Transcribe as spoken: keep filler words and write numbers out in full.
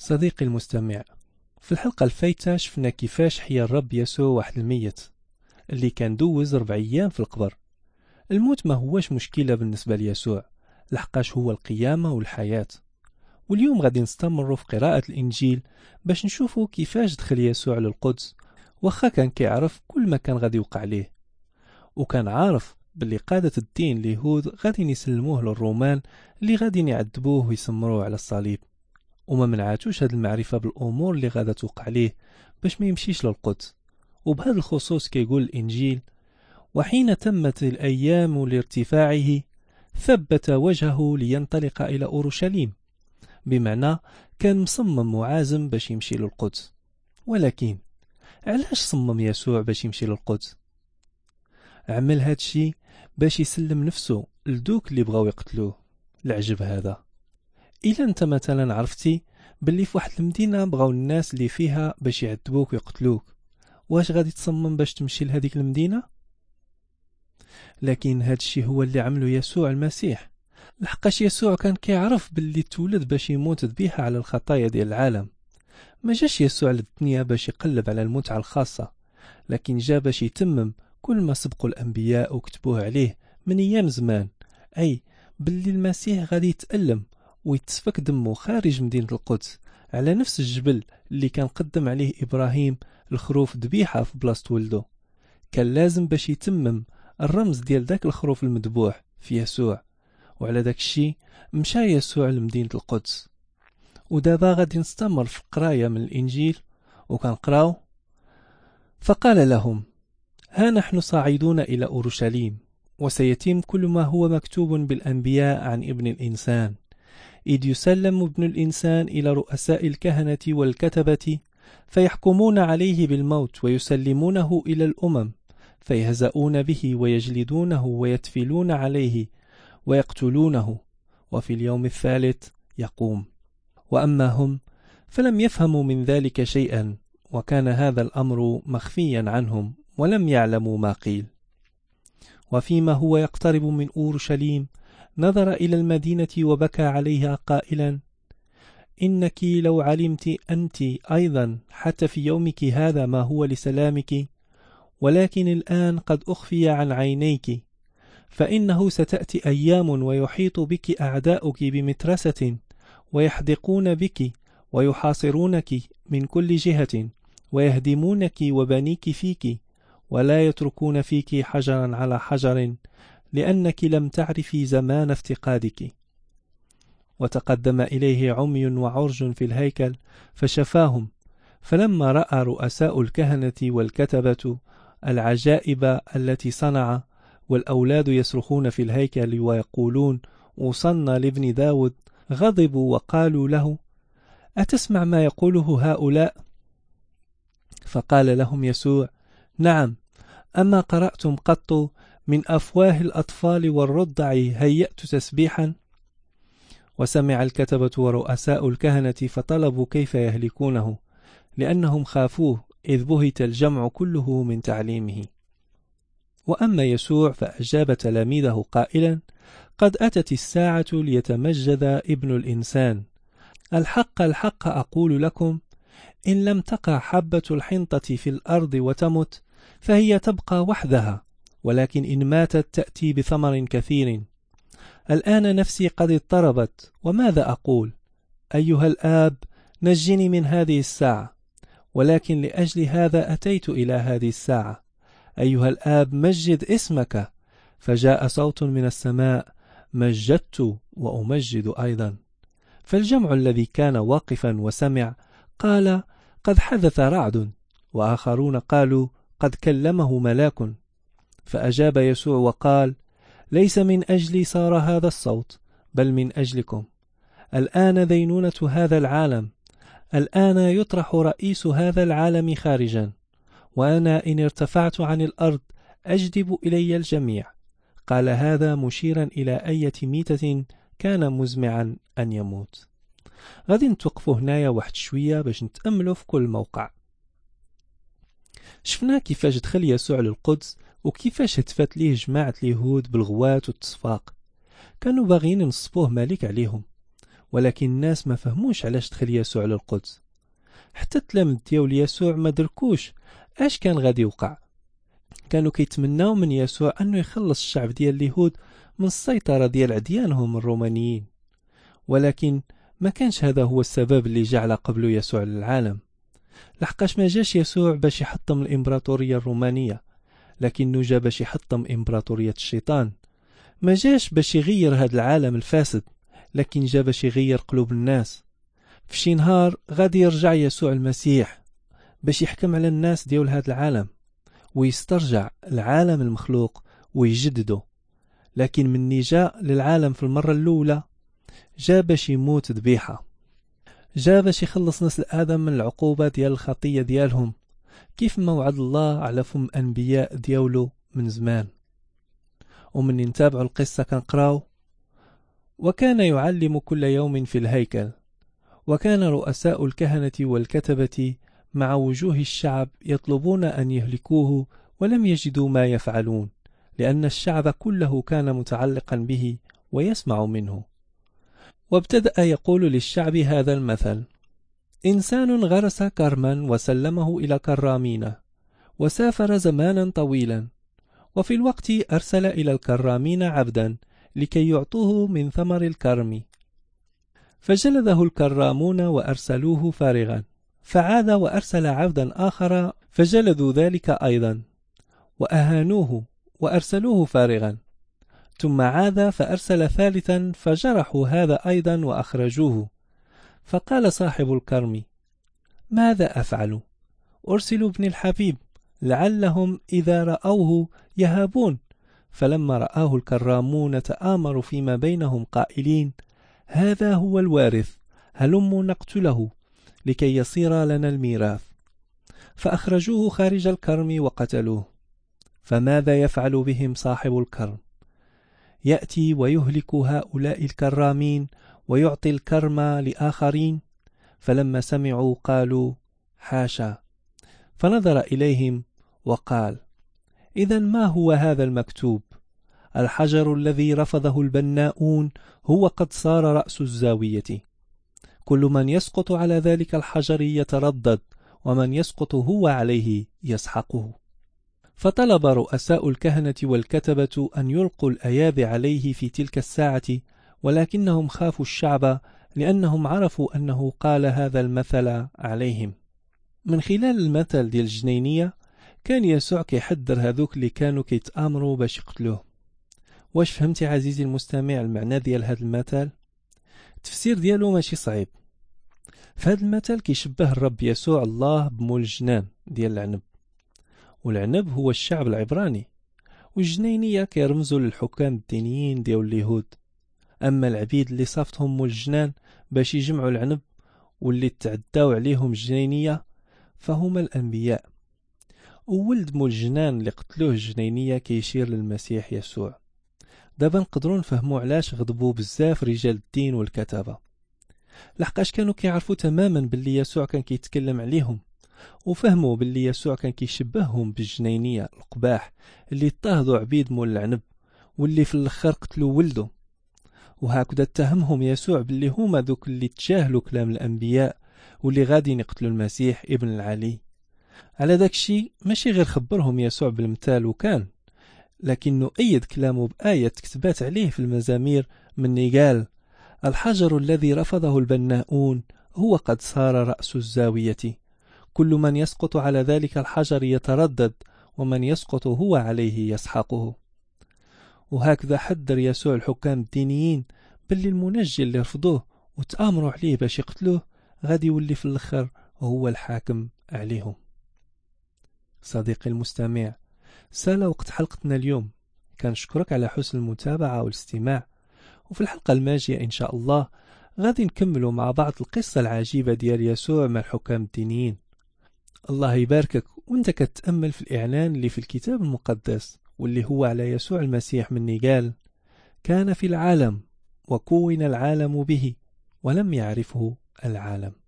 صديقي المستمع، في الحلقة الفايتة شفنا كيفاش حيا الرب يسوع واحد الميت اللي كان دوز ربع أيام في القبر. الموت ما هوش مشكلة بالنسبة ليسوع، لحقاش هو القيامة والحياة. واليوم غادي نستمروا في قراءة الإنجيل باش نشوفوا كيفاش دخل يسوع للقدس، وخا كان كيعرف كل ما كان غادي يوقع ليه، وكان عارف باللي قادة الدين اليهود غادي يسلموه للرومان اللي غادي يعذبوه ويسمروه على الصليب، وما منعاتوش هاد المعرفة بالأمور اللي غادة توقع ليه باش ما يمشيش للقدس. وبهذا الخصوص كيقول الإنجيل: وحين تمت الأيام لارتفاعه ثبت وجهه لينطلق إلى أورشليم، بمعنى كان مصمم وعازم باش يمشي للقدس. ولكن علاش صمم يسوع باش يمشي للقدس؟ عمل هادشي باش يسلم نفسه لدوك اللي بغاو يقتلوه. العجب هذا. إلا أنت مثلا عرفتي باللي في واحد المدينة بغاو الناس اللي فيها باش يعذبوك ويقتلوك، واش غادي تصمم باش تمشي لهذيك المدينة؟ لكن هادشي هو اللي عمله يسوع المسيح، لحقاش يسوع كان كيعرف باللي تولد باش يموت ذبيحة على الخطايا ديال العالم. ما جاش يسوع للدنيا باش يقلب على المتعة الخاصة، لكن جا باش يتمم كل ما سبقوا الأنبياء وكتبوه عليه من أيام زمان، أي باللي المسيح غادي يتألم ويتسفك دمه خارج مدينة القدس على نفس الجبل اللي كان قدم عليه إبراهيم الخروف ذبيحة في بلاصة ولده. كان لازم باش يتمم الرمز ديال داك الخروف المذبوح في يسوع، وعلى داك الشي مشى يسوع لمدينة القدس. ودابا غادي نستمر في قراية من الإنجيل وكنقراو: فقال لهم: ها نحن صاعدون إلى أورشليم، وسيتم كل ما هو مكتوب بالأنبياء عن ابن الإنسان، إذ يسلم ابن الإنسان إلى رؤساء الكهنة والكتبة فيحكمون عليه بالموت ويسلمونه إلى الأمم، فيهزؤون به ويجلدونه ويتفلون عليه ويقتلونه، وفي اليوم الثالث يقوم. وأما هم فلم يفهموا من ذلك شيئا، وكان هذا الأمر مخفيا عنهم ولم يعلموا ما قيل. وفيما هو يقترب من أورشليم نظر إلى المدينة وبكى عليها قائلا: إنك لو علمت أنت أيضا حتى في يومك هذا ما هو لسلامك، ولكن الآن قد أخفي عن عينيك، فإنه ستأتي أيام ويحيط بك أعداؤك بمترسة، ويحدقون بك ويحاصرونك من كل جهة، ويهدمونك وبنيك فيك، ولا يتركون فيك حجرا على حجر، لأنك لم تعرفي زمان افتقادك. وتقدم إليه عمي وعرج في الهيكل فشفاهم. فلما رأى رؤساء الكهنة والكتبة العجائب التي صنع، والأولاد يصرخون في الهيكل ويقولون: أوصلنا لابن داود، غضبوا وقالوا له: أتسمع ما يقوله هؤلاء؟ فقال لهم يسوع: نعم، أما قرأتم قط من أفواه الأطفال والرضع هيأت تسبيحا؟ وسمع الكتبة ورؤساء الكهنة فطلبوا كيف يهلكونه، لأنهم خافوه، إذ بهت الجمع كله من تعليمه. وأما يسوع فأجاب تلاميذه قائلا: قد أتت الساعة ليتمجد ابن الإنسان. الحق الحق أقول لكم، إن لم تقع حبة الحنطة في الأرض وتمت فهي تبقى وحدها، ولكن إن ماتت تأتي بثمر كثير. الآن نفسي قد اضطربت، وماذا أقول؟ أيها الآب، نجني من هذه الساعة، ولكن لأجل هذا أتيت إلى هذه الساعة. أيها الآب، مجد اسمك. فجاء صوت من السماء: مجدت وأمجد أيضا. فالجمع الذي كان واقفا وسمع قال: قد حدث رعد. وآخرون قالوا: قد كلمه ملاك. فأجاب يسوع وقال: ليس من أجلي صار هذا الصوت، بل من أجلكم. الآن دينونة هذا العالم، الآن يطرح رئيس هذا العالم خارجا، وأنا إن ارتفعت عن الأرض أجذب إلي الجميع. قال هذا مشيرا إلى أية ميتة كان مزمعا أن يموت. غادي نتوقفوا هنايا واحد شوية باش نتأملوا في كل موقع. شفنا كيفاش دخل يسوع للقدس وكيفاش هتفت ليه جماعة اليهود بالغوات والتصفاق. كانوا باغيين ينصبوه ملك عليهم، ولكن الناس ما فهموش علاش دخل يسوع للقدس. حتى التلاميذ ديال يسوع ما دركوش اش كان غادي يوقع. كانوا كيتمناو من يسوع انه يخلص الشعب ديال اليهود من السيطرة ديال عديانهم الرومانيين، ولكن ما كانش هذا هو السبب اللي جعل قبله يسوع للعالم. لحقاش ما جاش يسوع باش يحطم الامبراطورية الرومانية، لكنه جا باش يحطم امبراطورية الشيطان. ما جاش باش يغير هذا العالم الفاسد، لكن جا باش يغير قلوب الناس. في شي نهار غادي يرجع يسوع المسيح باش يحكم على الناس ديال هذا العالم ويسترجع العالم المخلوق ويجدده. لكن مني جاء للعالم في المرة الأولى جا باش يموت ذبيحة، جا باش يخلص نسل آدم من العقوبة ديال الخطية ديالهم، كيف ما وعد الله على فم أنبياء ديالو من زمان. ومن نتابع القصة كنقراو: وكان يعلم كل يوم في الهيكل، وكان رؤساء الكهنة والكتبة مع وجوه الشعب يطلبون أن يهلكوه، ولم يجدوا ما يفعلون، لأن الشعب كله كان متعلقا به ويسمع منه. وابتدأ يقول للشعب هذا المثل: إنسان غرس كرما وسلمه إلى كرامين، وسافر زمانا طويلا، وفي الوقت أرسل إلى الكرامين عبدا لكي يعطوه من ثمر الكرم، فجلده الكرامون وأرسلوه فارغا، فعاد وأرسل عبدا آخر فجلدوا ذلك أيضا وأهانوه وأرسلوه فارغا، ثم عاد فأرسل ثالثا فجرحوا هذا أيضا وأخرجوه. فقال صاحب الكرم: ماذا أفعل؟ أرسل ابن الحبيب لعلهم إذا رأوه يهابون. فلما رآه الكرامون تآمروا فيما بينهم قائلين: هذا هو الوارث، هلموا نقتله لكي يصير لنا الميراث. فأخرجوه خارج الكرم وقتلوه. فماذا يفعل بهم صاحب الكرم؟ يأتي ويهلك هؤلاء الكرامين ويعطي الكرم لآخرين. فلما سمعوا قالوا: حاشا. فنظر إليهم وقال: إذن ما هو هذا المكتوب؟ الحجر الذي رفضه البناؤون هو قد صار رأس الزاوية. كل من يسقط على ذلك الحجر يتردد، ومن يسقط هو عليه يسحقه. فطلب رؤساء الكهنة والكتبة أن يلقوا الأيادي عليه في تلك الساعة، ولكنهم خافوا الشعب لأنهم عرفوا أنه قال هذا المثل عليهم. من خلال المثل ديال الجنينية كان يسوع كيحذر هذوك اللي كانوا كيتآمروا باش يقتلوه. واش فهمتي عزيزي المستمع المعنى ديال هذا المثل؟ التفسير ديالو ماشي صعيب. في هذا المثل كيشبه الرب يسوع الله بمول الجنان ديال العنب، والعنب هو الشعب العبراني، والجنينية كيرمزوا للحكام الدينيين ديال اليهود. أما العبيد اللي صافتهم مول الجنان باش يجمعوا العنب واللي تعداو عليهم الجنينية فهما الأنبياء. وولد مول الجنان اللي قتلوه الجنينية كيشير للمسيح يسوع. دابا نقدروا نفهموا علاش غضبوا بزاف رجال الدين والكتابة، لحقاش كانوا كيعرفوا تماما باللي يسوع كان كيتكلم عليهم، وفهموا باللي يسوع كان كيشبههم بالجنينية القباح اللي اضطهدوا عبيد مول العنب واللي في الاخر قتلوا ولده. وهكذا اتهمهم يسوع باللي هما ذوك اللي تجاهلوا كلام الأنبياء واللي غادي يقتلوا المسيح ابن العلي. على داك الشيء ماشي غير خبرهم يسوع بالمثال وكان، لكنه أيد كلامه بآية كتبات عليه في المزامير، مني قال: الحجر الذي رفضه البناؤون هو قد صار رأس الزاوية، كل من يسقط على ذلك الحجر يتردد، ومن يسقط هو عليه يسحقه. وهكذا حذر يسوع الحكام الدينيين باللي المنجي اللي رفضوه وتآمروا عليه باش يقتلوه غادي يولي في الاخر هو الحاكم عليهم. صديقي المستمع، سال وقت حلقتنا اليوم، كنشكرك على حسن المتابعة والاستماع، وفي الحلقة الماجية إن شاء الله غادي نكملوا مع بعض القصة العجيبة ديال يسوع مع الحكام الدينيين. الله يباركك وانت كتأمل في الإعلان اللي في الكتاب المقدس واللي هو على يسوع المسيح، مني قال: كان في العالم وكون العالم به ولم يعرفه العالم.